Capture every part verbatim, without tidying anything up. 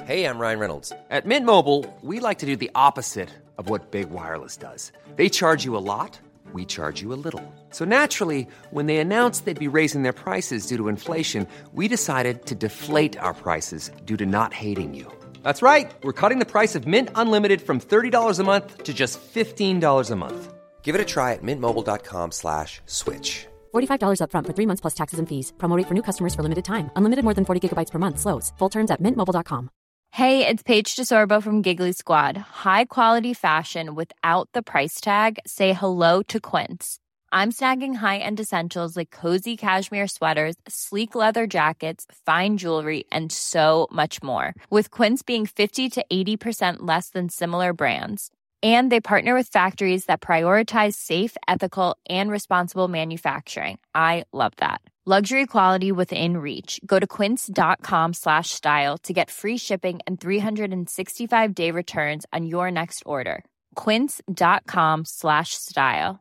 Hey, I'm Ryan Reynolds. At Mint Mobile, we like to do the opposite of what Big Wireless does. They charge you a lot, we charge you a little. So naturally, when they announced they'd be raising their prices due to inflation, we decided to deflate our prices due to not hating you. That's right. We're cutting the price of Mint Unlimited from thirty dollars a month to just fifteen dollars a month. Give it a try at mintmobile.com slash switch. forty-five dollars up front for three months plus taxes and fees. Promo rate for new customers for limited time. Unlimited more than forty gigabytes per month. Slows full terms at mint mobile dot com. Hey, it's Paige DeSorbo from Giggly Squad. High quality fashion without the price tag. Say hello to Quince. I'm snagging high-end essentials like cozy cashmere sweaters, sleek leather jackets, fine jewelry, and so much more. With Quince being fifty to eighty percent less than similar brands. And they partner with factories that prioritize safe, ethical, and responsible manufacturing. I love that. Luxury quality within reach. Go to quince.com slash style to get free shipping and three sixty-five day returns on your next order. Quince.com slash style.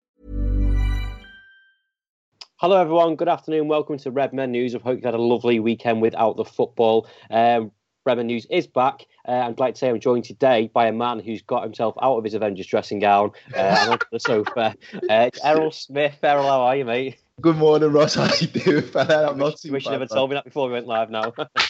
Hello everyone, good afternoon, welcome to Redmen News. I hope you had a lovely weekend without the football. Um, Redmen News is back. Uh, I'd like to say I'm joined today by a man who's got himself out of his Avengers dressing gown uh, and onto the sofa. Uh, it's Errol Smith. Errol, how are you, mate? Good morning, Ross. How you doing, fella? I'm not too Wish you bad, never man. told me that before we went live now.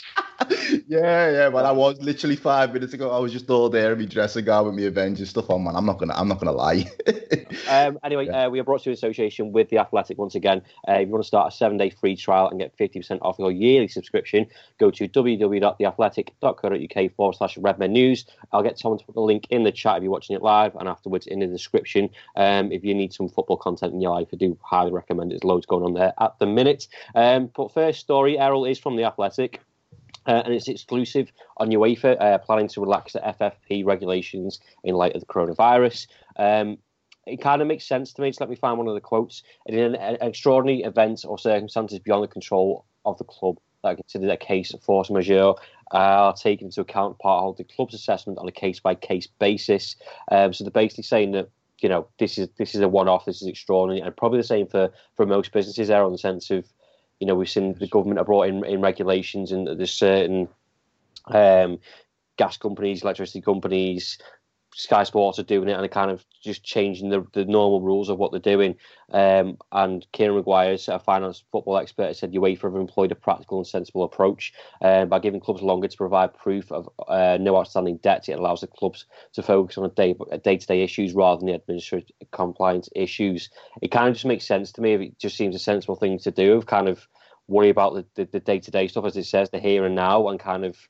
yeah, yeah, but I was literally five minutes ago. I was just all there in my dressing gown with my Avengers stuff on, man. I'm not gonna, I'm not gonna lie. um, anyway, Yeah. uh, we are brought to you in association with The Athletic once again. Uh, if you want to start a seven-day free trial and get fifty percent off your yearly subscription, go to www.theathletic.co.uk forward slash Redmen News. I'll get Tom to put the link in the chat if you're watching it live, and afterwards in the description. Um, if you need some football content in your life, I do highly recommend it. There's loads going on there at the minute. Um, but first story, Errol, is from The Athletic. Uh, and it's exclusive on UEFA, uh, planning to relax the F F P regulations in light of the coronavirus. Um, it kind of makes sense to me. Just let me find one of the quotes. In an, an extraordinary event or circumstances beyond the control of the club that are considered a case of force majeure are taken into account part of the club's assessment on a case-by-case basis. Um, so they're basically saying that, you know, this is this is a one-off, this is extraordinary, and probably the same for, for most businesses there, on the sense of, you know, we've seen the government have brought in, in regulations, and there's certain um, gas companies, electricity companies, Sky Sports are doing it, and they're kind of just changing the, the normal rules of what they're doing. Um, and Kieran Maguire, a finance football expert, said UEFA have employed a practical and sensible approach uh, by giving clubs longer to provide proof of uh, no outstanding debts. It allows the clubs to focus on a day, day-to-day issues rather than the administrative compliance issues. It kind of just makes sense to me. It just seems a sensible thing to do, of kind of worry about the, the, the day-to-day stuff, as it says, the here and now, and kind of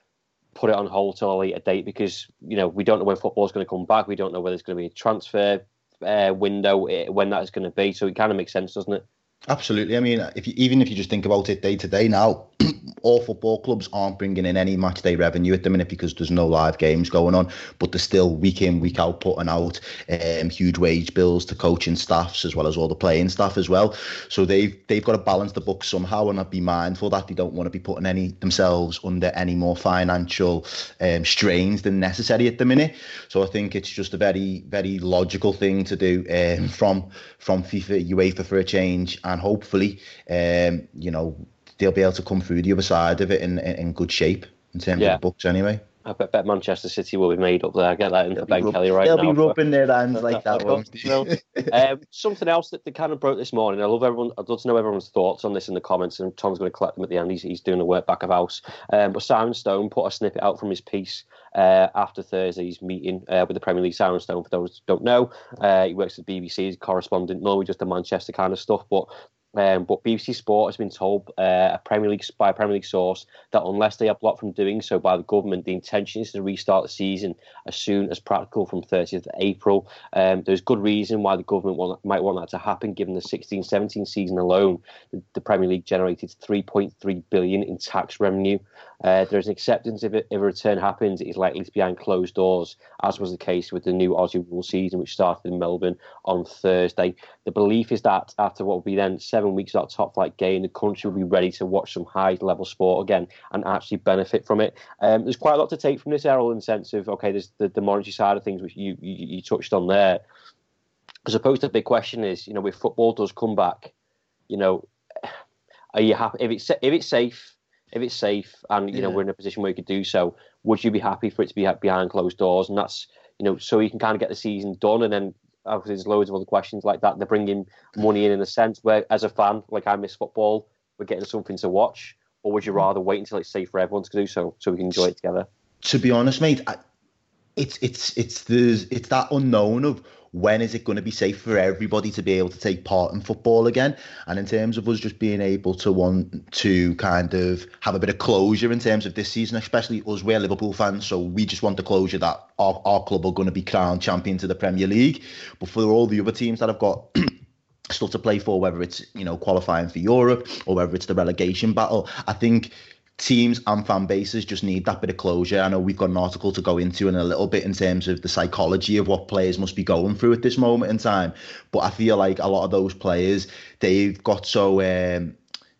put it on hold till a later date, because, you know, we don't know when football's going to come back. We don't know whether there's going to be a transfer uh, window, when that is going to be. So it kind of makes sense, doesn't it? Absolutely. I mean, if you, even if you just think about it day to day now, all football clubs aren't bringing in any match day revenue at the minute because there's no live games going on, but they're still week in, week out putting out um, huge wage bills to coaching staffs as well as all the playing staff as well. So they've they've got to balance the books somehow and be mindful that they don't want to be putting any themselves under any more financial um, strains than necessary at the minute. So I think it's just a very, very logical thing to do um, from from FIFA, UEFA for a change, and hopefully, um, you know, they'll be able to come through the other side of it in, in, in good shape in terms Yeah. of the books anyway. I bet, bet Manchester City will be made up there. I get that into Ben rub- Kelly right they'll now. They'll be rubbing their hands like that. Won't they? um, something else that they kind of broke this morning. I love everyone. I'd love to know everyone's thoughts on this in the comments, and Tom's going to collect them at the end. He's, he's doing the work back of house. Um, but Simon Stone put a snippet out from his piece uh, after Thursday's meeting uh, with the Premier League. Simon Stone, for those who don't know, uh, he works at the B B C as a correspondent, normally just the Manchester kind of stuff, but Um, but B B C Sport has been told uh, a Premier League by a Premier League source that unless they are blocked from doing so by the government, the intention is to restart the season as soon as practical from thirtieth of April. Um, there's good reason why the government want, might want that to happen, given the sixteen seventeen season alone, the, the Premier League generated three point three billion in tax revenue. Uh, there's an acceptance if, it, if a return happens, it is likely to be behind closed doors, as was the case with the new Aussie Rules season, which started in Melbourne on Thursday. The belief is that after what will be then seven weeks without top flight game, the country will be ready to watch some high level sport again and actually benefit from it. Um, there's quite a lot to take from this, Errol, in the sense of, okay, there's the, the monetary side of things, which you, you, you touched on there. I suppose the big question is, you know, if football does come back, you know, are you happy if it's if it's safe? if it's safe and you Yeah. know we're in a position where you could do so, would you be happy for it to be behind closed doors? And that's you know so you can kind of get the season done, and then obviously there's loads of other questions like that. They're bringing money in in a sense where, as a fan, like I miss football, we're getting something to watch. Or would you rather wait until it's safe for everyone to do so, so we can enjoy it together? To be honest, mate, I, it's it's it's the it's that unknown of when is it going to be safe for everybody to be able to take part in football again. And in terms of us just being able to want to kind of have a bit of closure in terms of this season, especially us, we're Liverpool fans, so we just want the closure that our, our club are going to be crowned champions of the Premier League. But for all the other teams that have got stuff to play for, whether it's, you know, qualifying for Europe or whether it's the relegation battle, I think teams and fan bases just need that bit of closure. I know we've got an article to go into in a little bit in terms of the psychology of what players must be going through at this moment in time. But I feel like a lot of those players, they've got so um,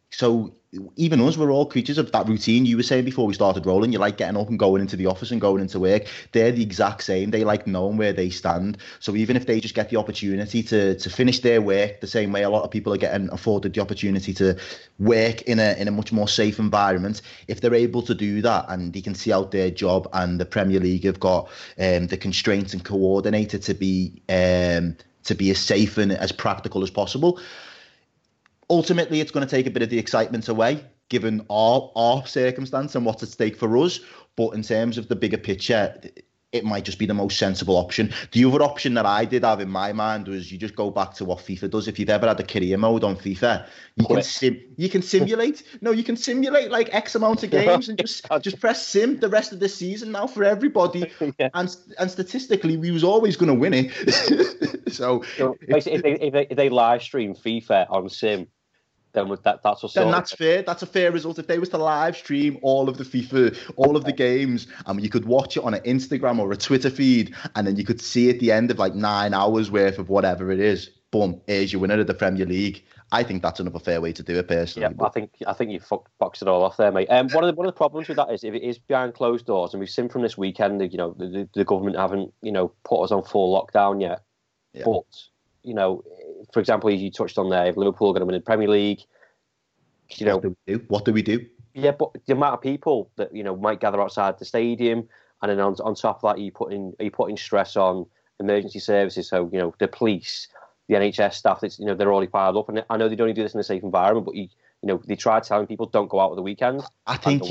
so even us, we're all creatures of that routine. You were saying before we started rolling, you like getting up and going into the office and going into work. They're the exact same. They like knowing where they stand. So even if they just get the opportunity to to finish their work the same way a lot of people are getting afforded the opportunity to work in a in a much more safe environment, if they're able to do that and they can see out their job, and the Premier League have got um, the constraints and coordinated to be um, to be as safe and as practical as possible, ultimately, it's going to take a bit of the excitement away, given our, our circumstance and what's at stake for us. But in terms of the bigger picture, it might just be the most sensible option. The other option that I did have in my mind was you just go back to what FIFA does. If you've ever had a career mode on FIFA, you can sim, you can simulate. No, you can simulate like X amount of games and just just press sim the rest of the season now for everybody. Yeah. And and statistically, we was always going to win it. so, so basically, if they, if they if they live stream FIFA on sim, then that that's then that's fair. That's a fair result. If they was to live stream all of the FIFA, all of the games, and you could watch it on an Instagram or a Twitter feed, and then you could see at the end of like nine hours worth of whatever it is, boom, here's your winner of the Premier League. I think that's another fair way to do it, personally. Yeah, but I think I think you boxed it all off there, mate. Um, one of the one of the problems with that is if it is behind closed doors, and we've seen from this weekend, you know, the, the government haven't, you know, put us on full lockdown yet. Yeah. But you know, for example, as you touched on there, if Liverpool are going to win the Premier League, you know, what do we do? What do we do? Yeah, but the amount of people that, you know, might gather outside the stadium, and then on, on top of that, you putting you putting stress on emergency services. So, you know, the police, the N H S staff, that's, you know, they're already piled up. And I know they don't do this in a safe environment, but you, you know, they try telling people don't go out at the weekend. I think.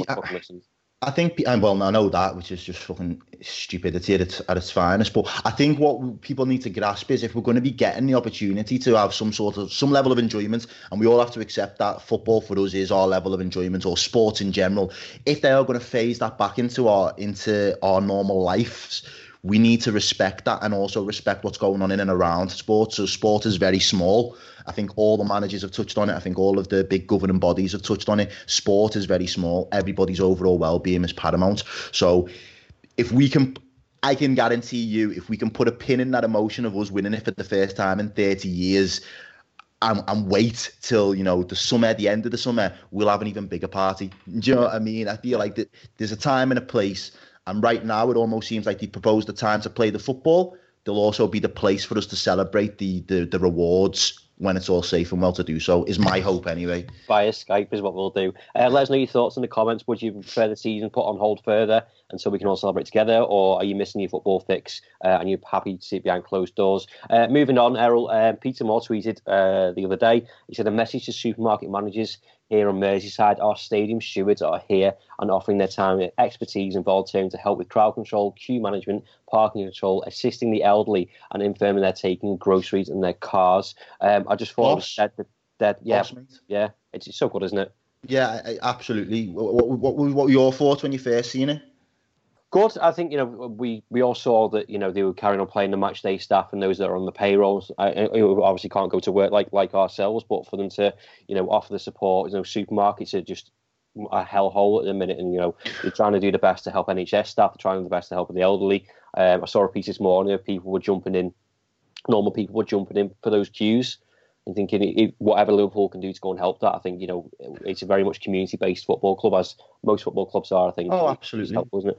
I think, and well, I know that, which is just fucking stupidity at its, at its finest. But I think what people need to grasp is if we're going to be getting the opportunity to have some sort of, some level of enjoyment, and we all have to accept that football for us is our level of enjoyment, or sports in general, if they are going to phase that back into our, into our normal lives, we need to respect that and also respect what's going on in and around sport. So sport is very small. I think all the managers have touched on it. I think all of the big governing bodies have touched on it. Sport is very small. Everybody's overall well-being is paramount. So if we can, I can guarantee you, if we can put a pin in that emotion of us winning it for the first time in thirty years, and, and wait till, you know, the summer, the end of the summer, we'll have an even bigger party. Do you know what I mean? I feel like that there's a time and a place. And right now, it almost seems like they proposed the time to play the football. There'll also be the place for us to celebrate the the, the rewards when it's all safe and well to do so, is my hope anyway. Via Skype is what we'll do. Uh, let us know your thoughts in the comments. Would you prefer the season put on hold further and so we can all celebrate together, or are you missing your football fix uh, and you're happy to see it behind closed doors? Uh, moving on, Errol, uh, Peter Moore tweeted uh, the other day. He said, a message to supermarket managers here on Merseyside: our stadium stewards are here and offering their time, expertise and volunteering to help with crowd control, queue management, parking control, assisting the elderly and infirm in their taking groceries in their cars. Um, I just thought Boss. that, that yeah, Boss, yeah, it's, it's so good, isn't it? Yeah, I, absolutely. What, what, what, what were your thoughts when you first seen it? Good. I think, you know, we, we all saw that, you know, they were carrying on playing the match day staff and those that are on the payrolls. I, I obviously can't go to work like like ourselves, but for them to, you know, offer the support, you know, supermarkets are just a hellhole at the minute, and, you know, they're trying to do the best to help N H S staff, they're trying to do the best to help the elderly. Um, I saw a piece this morning of people were jumping in, normal people were jumping in for those queues and thinking if, whatever Liverpool can do to go and help that. I think, you know, it's a very much community-based football club, as most football clubs are, I think. Oh, absolutely. It's helpful, isn't it?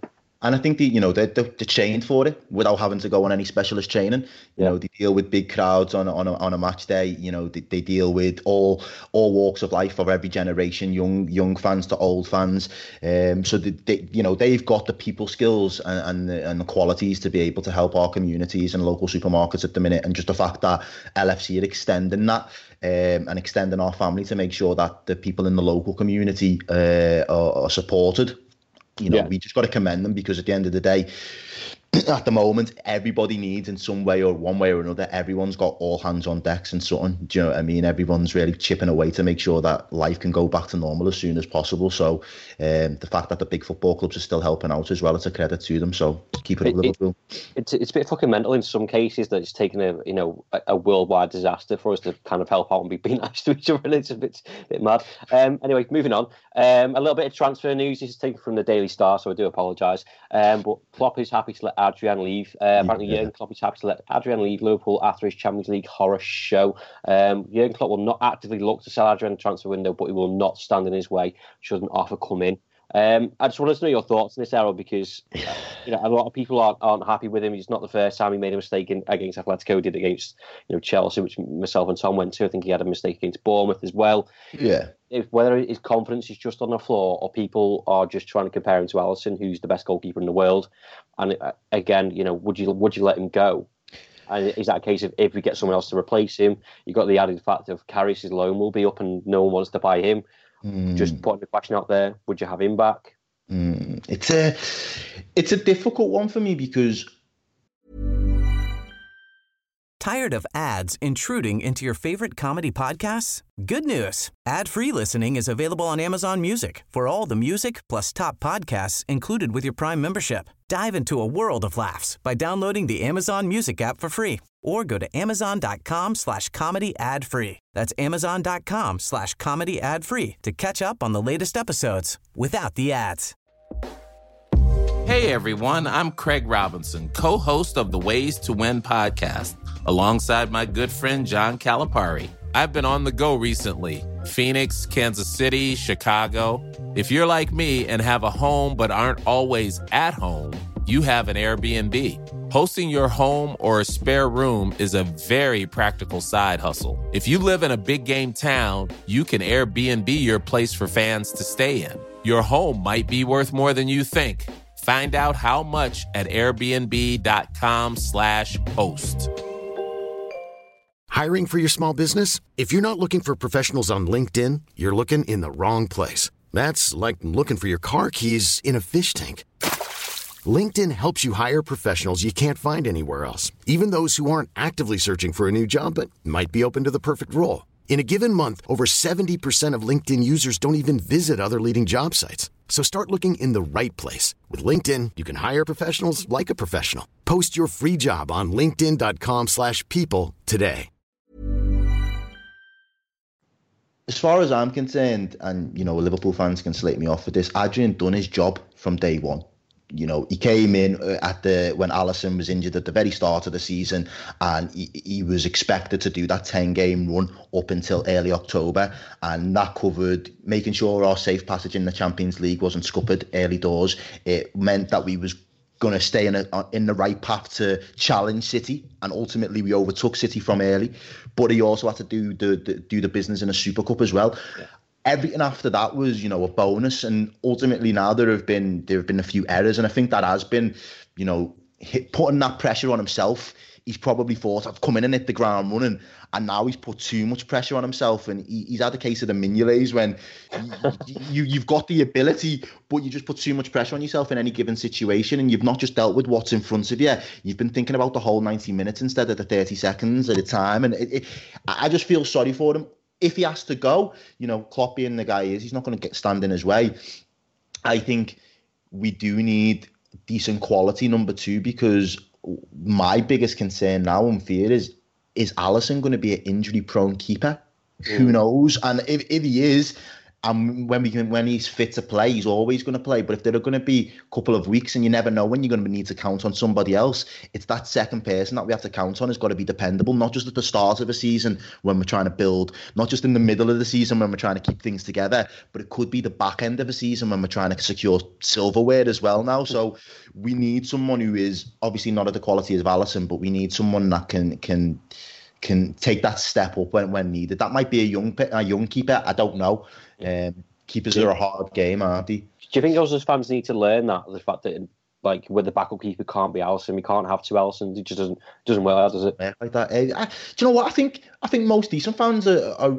And I think the you know they're, they're trained for it without having to go on any specialist training. You yeah. know, they deal with big crowds on on a, on a match day. You know, they, they deal with all all walks of life of every generation, young young fans to old fans. Um, so they, they you know they've got the people skills and and the, and the qualities to be able to help our communities and local supermarkets at the minute. And just the fact that L F C are extending that. Um, and extending our family to make sure that the people in the local community uh, are, are supported. You know, yeah. we just got to commend them, because at the end of the day, at the moment, everybody needs in some way or one way or another, everyone's got all hands on decks and something. Do you know what I mean? Everyone's really chipping away to make sure that life can go back to normal as soon as possible. So um, the fact that the big football clubs are still helping out as well, it's a credit to them. So keep it up, Liverpool. It, it's, it's a bit fucking mental in some cases that it's taken a, you know, a, a worldwide disaster for us to kind of help out and be, be nice to each other. And it's a bit, a bit mad. Um, anyway, moving on. Um, a little bit of transfer news. This is taken from the Daily Star, so I do apologise. Um, but Klopp is happy to let Adrian leave. Uh, apparently, yeah. Jurgen Klopp is happy to let Adrian leave Liverpool after his Champions League horror show. Um, Jurgen Klopp will not actively look to sell Adrian in the transfer window, but he will not stand in his way should an offer come in. Um, I just wanted to know your thoughts on this, Errol, because you know a lot of people aren't, aren't happy with him. It's not the first time he made a mistake in, against Atletico. He did against you know Chelsea, which myself and Tom went to. I think he had a mistake against Bournemouth as well. Yeah. If whether his confidence is just on the floor or people are just trying to compare him to Alisson, who's the best goalkeeper in the world, and uh, again, you know, would you would you let him go? And is that a case of if we get someone else to replace him, you've got the added fact of Karius' loan will be up and no one wants to buy him. Mm. Just putting the question out there, would you have him back? Mm. It's a it's a difficult one for me because. Tired of ads intruding into your favorite comedy podcasts? Good news. Ad-free listening is available on Amazon Music for all the music plus top podcasts included with your Prime membership. Dive into a world of laughs by downloading the Amazon Music app for free or go to amazon.com slash comedy ad free. That's amazon.com slash comedy ad free to catch up on the latest episodes without the ads. Hey everyone, I'm Craig Robinson, co-host of the Ways to Win podcast, alongside my good friend John Calipari. I've been on the go recently. Phoenix, Kansas City, Chicago. If you're like me and have a home but aren't always at home, you have an Airbnb. Hosting your home or a spare room is a very practical side hustle. If you live in a big game town, you can Airbnb your place for fans to stay in. Your home might be worth more than you think. Find out how much at airbnb.com slash host. Hiring for your small business? If you're not looking for professionals on LinkedIn, you're looking in the wrong place. That's like looking for your car keys in a fish tank. LinkedIn helps you hire professionals you can't find anywhere else, even those who aren't actively searching for a new job but might be open to the perfect role. In a given month, over seventy percent of LinkedIn users don't even visit other leading job sites. So start looking in the right place. With LinkedIn, you can hire professionals like a professional. Post your free job on linkedin.com slash people today. As far as I'm concerned, and, you know, Liverpool fans can slate me off for this, Adrian done his job from day one. You know, he came in at the when Alisson was injured at the very start of the season, and he, he was expected to do that ten-game run up until early October, and that covered making sure our safe passage in the Champions League wasn't scuppered early doors. It meant that we was going to stay in a, in the right path to challenge City, and ultimately we overtook City from early. But he also had to do the, the do the business in a Super Cup as well. Yeah. Everything after that was, you know, a bonus, and ultimately now there have been there have been a few errors, and I think that has been, you know, hit, putting that pressure on himself. He's probably thought, I've come in and hit the ground running, and now he's put too much pressure on himself, and he, he's had a case of the Mignolet when you, you you've got the ability, but you just put too much pressure on yourself in any given situation, and you've not just dealt with what's in front of you. You've been thinking about the whole ninety minutes instead of the thirty seconds at a time, and it, it, I just feel sorry for him. If he has to go, you know, Klopp being the guy he is, he's not going to get stand in his way. I think we do need decent quality number two, because my biggest concern now and fear is, is Alisson going to be an injury-prone keeper? Mm. Who knows? And if, if he is, And when we can, when he's fit to play, he's always going to play. But if there are going to be a couple of weeks and you never know when you're going to need to count on somebody else, it's that second person that we have to count on has got to be dependable, not just at the start of a season when we're trying to build, not just in the middle of the season when we're trying to keep things together, but it could be the back end of a season when we're trying to secure silverware as well now. So we need someone who is obviously not at the quality of Alisson, but we need someone that can can can take that step up when, when needed. That might be a young a young keeper. I don't know. Um, keepers are a hard game, aren't they? Do you think us as fans need to learn that, the fact that like with the backup keeper can't be Alisson, we can't have two Alissons? It just doesn't doesn't work out, does it? Yeah, like that. Uh, I, do you know what? I think I think most decent fans are, are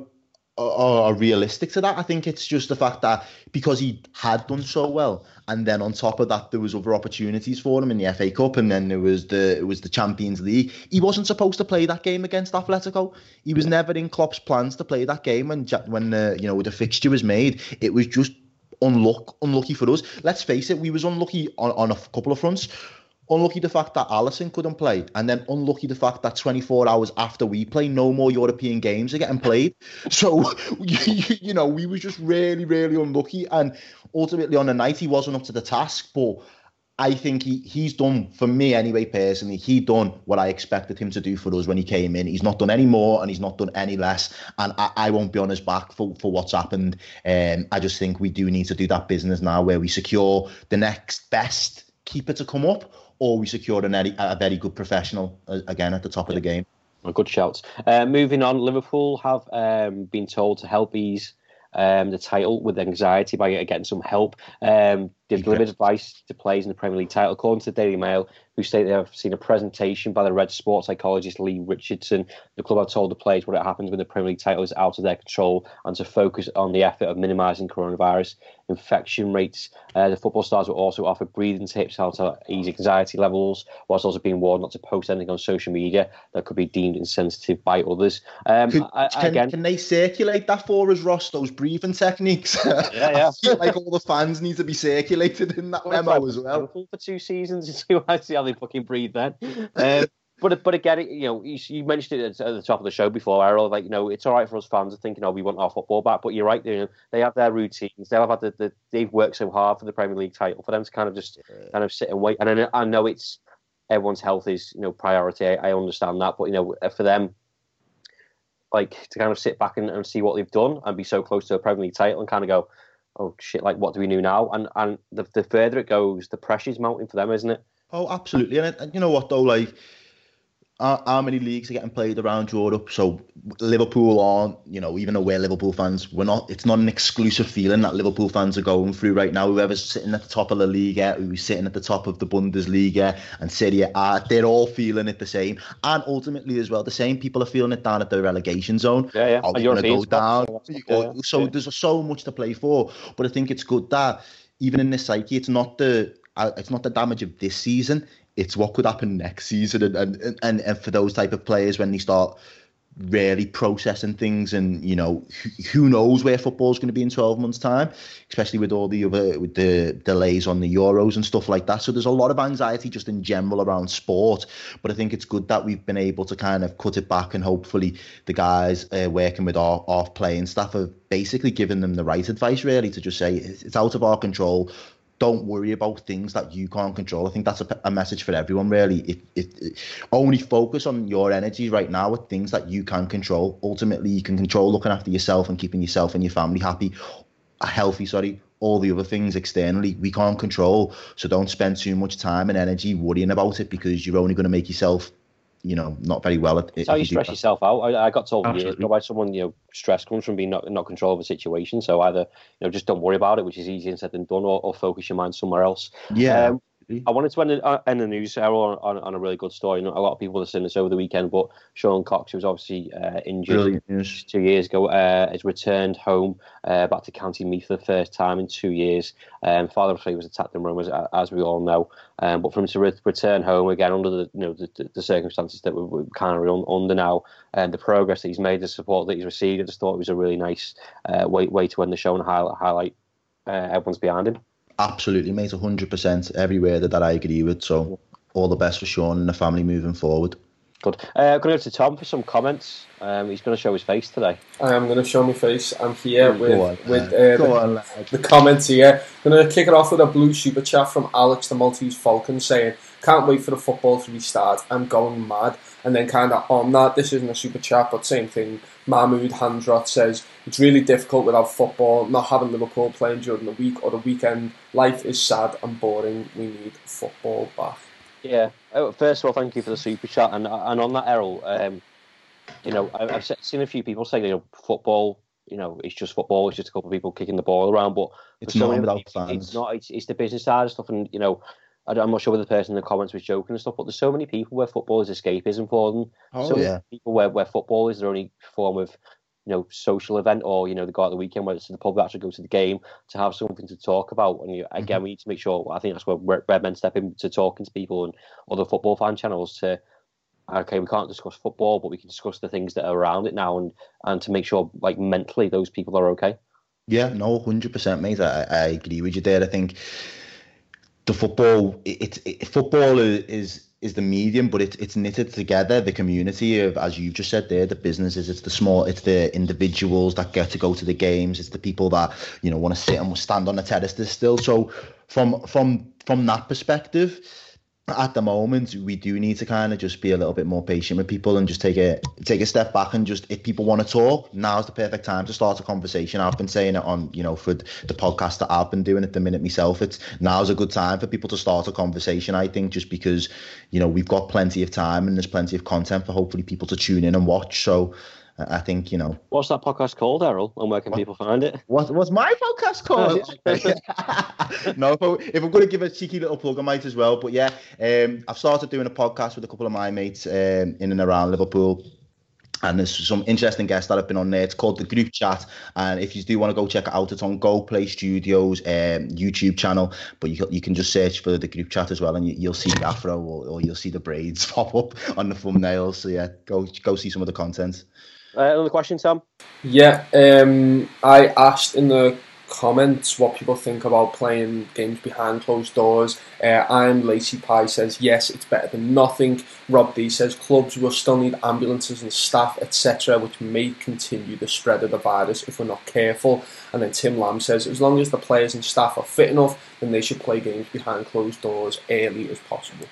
are are realistic to that. I think it's just the fact that because he had done so well, and then on top of that there was other opportunities for him in the F A Cup, and then there was the it was the Champions League. He wasn't supposed to play that game against Atletico. He was never in Klopp's plans to play that game when when the you know the fixture was made. It was just unluck, unlucky for us. Let's face it, we was unlucky on, on a couple of fronts. Unlucky the fact that Alisson couldn't play, and then unlucky the fact that twenty-four hours after we play, no more European games are getting played. So, you, you know, we was just really, really unlucky. And ultimately on the night, he wasn't up to the task. But I think he, he's done, for me anyway, personally, he done what I expected him to do for us when he came in. He's not done any more and he's not done any less. And I, I won't be on his back for, for what's happened. Um, I just think we do need to do that business now where we secure the next best keeper to come up, or we secured a, a very good professional, uh, again, at the top of the game. Well, good shouts. Uh, moving on, Liverpool have um, been told to help ease um, the title with anxiety by getting some help. Um, they've delivered advice to players in the Premier League title. According to the Daily Mail, who state they have seen a presentation by the Red sports psychologist Lee Richardson, the club have told the players what happens when the Premier League title is out of their control and to focus on the effort of minimising coronavirus infection rates. Uh, the football stars were also offered breathing tips how to ease anxiety levels, whilst also being warned not to post anything on social media that could be deemed insensitive by others. Um, could, I, can, again, can they circulate that for us, Ross, those breathing techniques? Yeah, yeah. I feel like all the fans need to be circulated in that well, memo as well. For two seasons to see how they fucking breathe then. Um, But but again, you know, you, you mentioned it at the top of the show before, Errol. Like, you know, it's all right for us fans to think, you know, we want our football back. But you're right, you know, they have their routines. They'll have had the, the they've worked so hard for the Premier League title. For them to kind of just yeah. kind of sit and wait. And I know, I know it's everyone's health is, you know, priority. I, I understand that, but you know, for them, like to kind of sit back and, and see what they've done and be so close to a Premier League title and kind of go, oh shit, like what do we do now? And and the, the further it goes, the pressure's mounting for them, isn't it? Oh, absolutely. And, and you know what though, like. How, how many leagues are getting played around Europe? So Liverpool aren't, you know, even though we're Liverpool fans, we're not. It's not an exclusive feeling that Liverpool fans are going through right now. Whoever's sitting at the top of La Liga, who's sitting at the top of the Bundesliga and Serie A, they're all feeling it the same. And ultimately as well, the same people are feeling it down at the relegation zone. Yeah, yeah. Are we going to go down? Yeah, yeah. So yeah. there's so much to play for. But I think it's good that even in this psyche, it's not the it's not the damage of this season. It's what could happen next season, and, and and and for those type of players when they start really processing things, and you know who knows where football's going to be in twelve months' time, especially with all the other with the delays on the Euros and stuff like that. So there's a lot of anxiety just in general around sport, but I think it's good that we've been able to kind of cut it back, and hopefully the guys uh, working with our off playing staff have basically given them the right advice, really, to just say it's out of our control. Don't worry about things that you can't control. I think that's a, a message for everyone, really. It, it, it, only focus on your energy right now with things that you can control. Ultimately, you can control looking after yourself and keeping yourself and your family happy, healthy, sorry. All the other things externally, we can't control. So don't spend too much time and energy worrying about it, because you're only going to make yourself, you know, not very well at it. It's how you stress yourself out. I, I got told Absolutely. years ago by someone, you know, stress comes from being not not control of a situation. So either, you know, just don't worry about it, which is easier said than done, or, or focus your mind somewhere else. Yeah. Um, I wanted to end the, end the news, Errol, on, on a really good story. You know, a lot of people have seen this over the weekend, but Sean Cox, who was obviously uh, injured yes. two years ago, uh, has returned home uh, back to County Meath for the first time in two years. Um, Father of three was attacked in Rome, as, as we all know. Um, but for him to re- return home again under the you know the, the circumstances that we're, we're kind of un- under now, and the progress that he's made, the support that he's received, I just thought it was a really nice uh, way way to end the show and highlight, highlight uh, everyone's behind him. Absolutely, mate, one hundred percent everywhere that, that I agree with. So all the best for Sean and the family moving forward. Good. Uh, I'm going to go to Tom for some comments. Um, he's going to show his face today. I am going to show my face. I'm here with, on, with uh, the, on, the comments here. I'm going to kick it off with a blue super chat from Alex the Maltese Falcon saying, can't wait for the football to restart. I'm going mad. And then kind of on that, this isn't a super chat, but same thing. Mahmoud Handrot says, it's really difficult without football, not having Liverpool playing during the week or the weekend. Life is sad and boring. We need football back. Yeah. Oh, first of all, thank you for the super chat. And and on that, Errol, um, you know, I've seen a few people say, you know, football, you know, it's just football. It's just a couple of people kicking the ball around. But it's not without it's, fans. It's not. It's, it's the business side of stuff. And, you know, I'm not sure whether the person in the comments was joking and stuff, but there's so many people where football is escapism for them. Oh, so yeah. many people where, where football is their only form of, you know, social event, or, you know, they go out the weekend, whether it's to the pub, they actually go to the game to have something to talk about. And you, again, mm-hmm. we need to make sure, I think that's where Red Men step into talking to people and other football fan channels to, okay, we can't discuss football, but we can discuss the things that are around it now, and, and to make sure, like, mentally those people are okay. Yeah, no, one hundred percent, mate. I, I agree with you there. I think the football, it's it, it, football is is the medium, but it's it's knitted together. The community of, as you've just said there, the businesses. It's the small, it's the individuals that get to go to the games. It's the people that, you know, want to sit and stand on the terraces still. So from from from that perspective, at the moment, we do need to kind of just be a little bit more patient with people and just take a take a step back and just, if people want to talk, now's the perfect time to start a conversation. I've been saying it on, you know, for the podcast that I've been doing at the minute myself. It's now's a good time for people to start a conversation, I think, just because, you know, we've got plenty of time and there's plenty of content for hopefully people to tune in and watch. So I think, you know. What's that podcast called, Errol? And where can what, people find it? What What's my podcast called? No, if, if I'm going to give a cheeky little plug, I might as well. But yeah, um, I've started doing a podcast with a couple of my mates um, in and around Liverpool. And there's some interesting guests that have been on there. It's called The Group Chat. And if you do want to go check it out, it's on Go Play Studios um, YouTube channel. But you, you can just search for The Group Chat as well, and you, you'll see the afro or, or you'll see the braids pop up on the thumbnail. So yeah, go go see some of the content. Uh, another question, Sam? Yeah, um, I asked in the comments what people think about playing games behind closed doors. Uh, I'm Lacey Pie says, yes, it's better than nothing. Rob D says, clubs will still need ambulances and staff, et cetera, which may continue the spread of the virus if we're not careful. And then Tim Lamb says, as long as the players and staff are fit enough, then they should play games behind closed doors early as possible.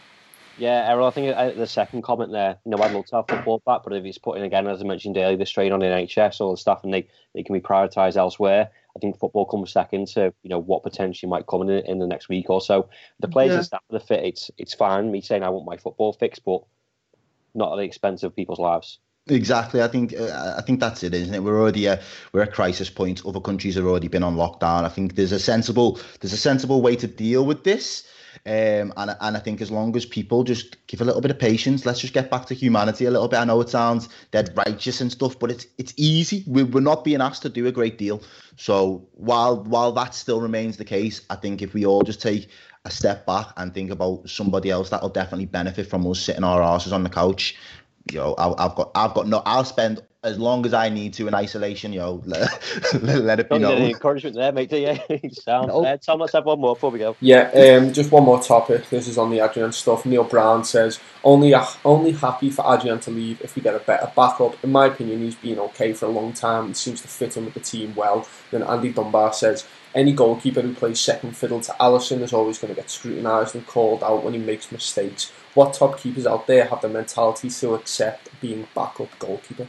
Yeah, Errol, I think uh, the second comment there, you know, I'd love to have football back, but if it's putting, again, as I mentioned earlier, the strain on the N H S or the staff, and they, they can be prioritised elsewhere, I think football comes second to, you know, what potentially might come in in the next week or so. The players yeah. and staff are fit, it's, it's fine, me saying I want my football fixed, but not at the expense of people's lives. Exactly. I think uh, I think that's it, isn't it? We're already a, we're at crisis point. Other countries have already been on lockdown. I think there's a sensible there's a sensible way to deal with this. Um, and, and I think as long as people just give a little bit of patience, let's just get back to humanity a little bit. I know it sounds dead righteous and stuff, but it's it's easy. We're, we're not being asked to do a great deal. So while while that still remains the case, I think if we all just take a step back and think about somebody else that'll definitely benefit from us sitting our asses on the couch, you know, I've, I've got I've got no. I'll spend as long as I need to in isolation, you know, let, let it be known. Any encouragement there, mate, do you? Sound. No. Uh, Tom, let's have one more before we go. Yeah, um, just one more topic. This is on the Adrian stuff. Neil Brown says, only only happy for Adrian to leave if we get a better backup. In my opinion, he's been okay for a long time. It seems to fit in with the team well. Then Andy Dunbar says, any goalkeeper who plays second fiddle to Alisson is always going to get scrutinised and called out when he makes mistakes. What top keepers out there have the mentality to accept being backup goalkeeper?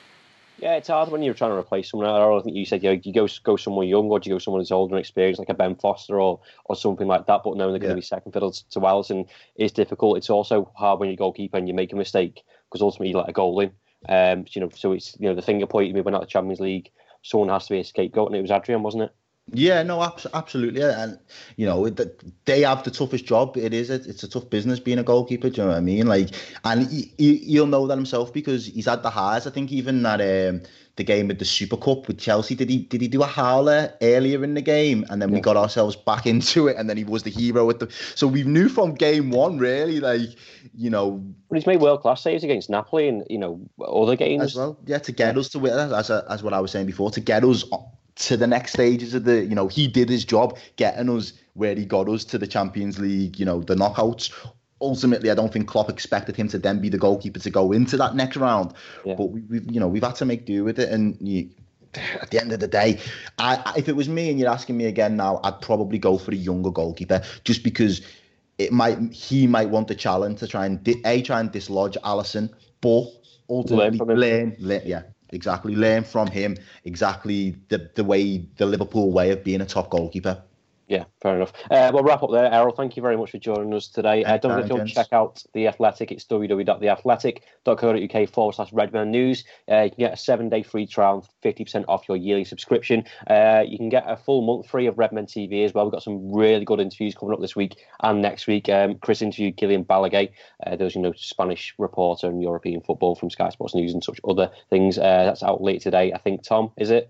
Yeah, it's hard when you're trying to replace someone. I think you said, you know, you go go someone young, or do you go someone who's older and experienced, like a Ben Foster or or something like that. But knowing they're yeah. going to be second fiddle to Alisson is difficult. It's also hard when you're goalkeeper and you make a mistake because ultimately you let a goal in. Um, you know, so it's, you know, the finger point. You went out the Champions League. Someone has to be a scapegoat, and it was Adrian, wasn't it? Yeah, no, absolutely, and you know they have the toughest job. It is, it's a tough business being a goalkeeper. Do you know what I mean? Like, and he, he, he'll know that himself because he's had the highs. I think even at um, the game with the Super Cup with Chelsea, did he did he do a howler earlier in the game, and then yeah. we got ourselves back into it, and then he was the hero at the. So we knew from game one, really, like, you know. But he's made world class saves against Napoli and, you know, other games as well. Yeah, to get us to win, as a, as what I was saying before, to get us to the next stages of the, you know, he did his job getting us where he got us to the Champions League, you know, the knockouts. ultimately, I don't think Klopp expected him to then be the goalkeeper to go into that next round. Yeah. But we, we've, you know, we've had to make do with it. And you, at the end of the day, I, if it was me and you're asking me again now, I'd probably go for a younger goalkeeper, just because it might he might want the challenge to try and di- a try and dislodge Alisson, but ultimately learn, learn, learn yeah. Exactly, learn from him exactly the the way the Liverpool way of being a top goalkeeper. Yeah, fair enough. Uh, we'll wrap up there. Errol, thank you very much for joining us today. Uh, don't forget to check out The Athletic. It's www.theathletic.co.uk forward slash Redmen News. Uh, you can get a seven-day free trial and fifty percent off your yearly subscription. Uh, you can get a full month free of Redmen T V as well. We've got some really good interviews coming up this week and next week. Um, Chris interviewed Kylian Balaguer, uh, those you know, Spanish reporter and European football from Sky Sports News and such other things. Uh, that's out late today, I think. Tom, is it?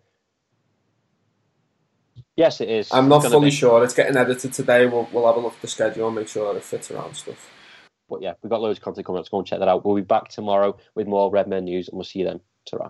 Yes, it is. I'm not fully be. sure. It's getting edited today. We'll we'll have a look at the schedule and make sure that it fits around stuff. But yeah, we've got loads of content coming up, so go and check that out. We'll be back tomorrow with more Redmen News, and we'll see you then. Ta-ra.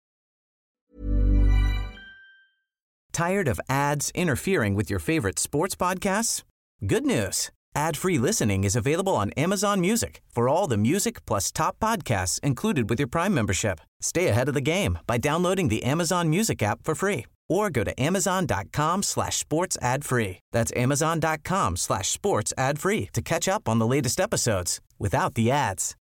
Tired of ads interfering with your favorite sports podcasts? Good news. Ad-free listening is available on Amazon Music for all the music plus top podcasts included with your Prime membership. Stay ahead of the game by downloading the Amazon Music app for free, or go to amazon.com slash sports ad free. That's amazon.com slash sports ad free to catch up on the latest episodes without the ads.